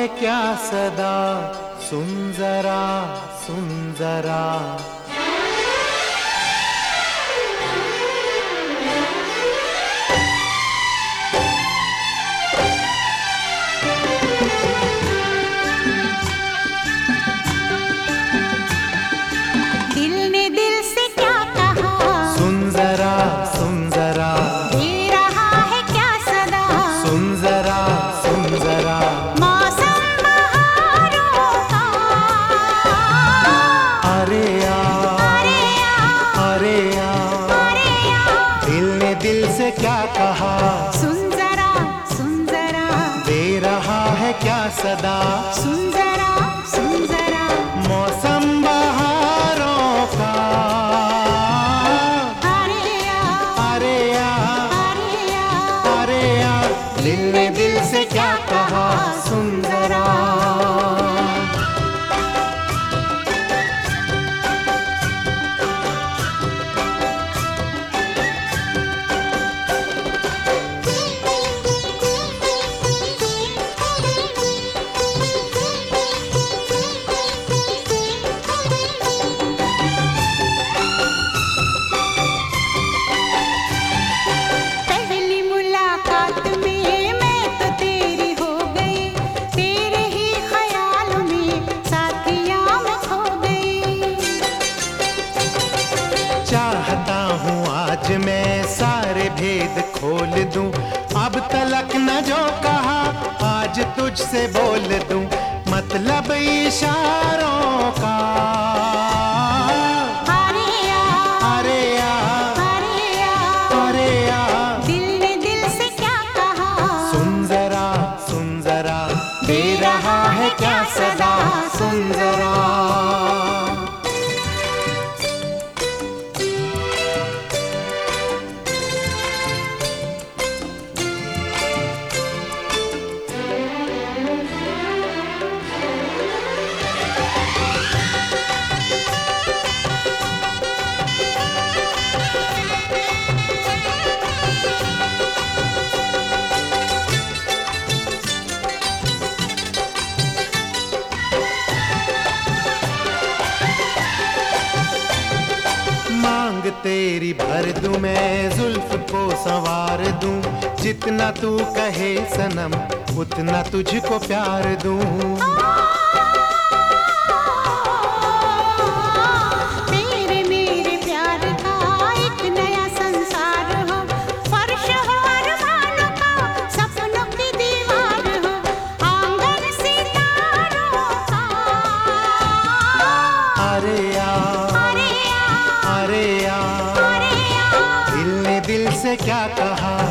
है क्या सदा, सुन जरा सुन जरा। दिल ने दिल से क्या कहा, सुन जरा सुन जरा। दे रहा है क्या सदा, सुन जरा सुन जरा। मौसम बहारों का। अरे आ अरे आ, अरे आ, अरे आ, दिल ने दिल से क्या कहा, सुन जरा सुन जरा। दे रहा है क्या सदा, सुन जरा सुन जरा। मौसम बहारों का। अरे आ, अरे आ अरे आ, अरे आ, दिल ने दिल से क्या कहा, सुन जरा। पहली मुलाकात में मैं तो तेरी हो गई, तेरे ही ख्याल में साथिया मैं खो गई। चाहता हूँ आज मैं सारे भेद खोल दूं, अब तलक न जो कहा आज तुझसे बोल दूं, मतलब इशारों का। अरे आ, अरे आ अरे आ, अरे आ, दिल ने दिल से क्या कहा, सुन जरा, दे रहा है क्या सदा, सुन जरा। मांग तेरी भर दूं मैं, जुल्फ को संवार दूं, जितना तू कहे सनम उतना तुझको प्यार दूं। तेरे मेरे प्यार का एक नया संसार हो, फर्श हो अरमानों का, सपनों की दीवार हो, आंगन सितारों का। अरे आ अरे आ, अरे आ, अरे आ, दिल ने दिल से क्या कहा,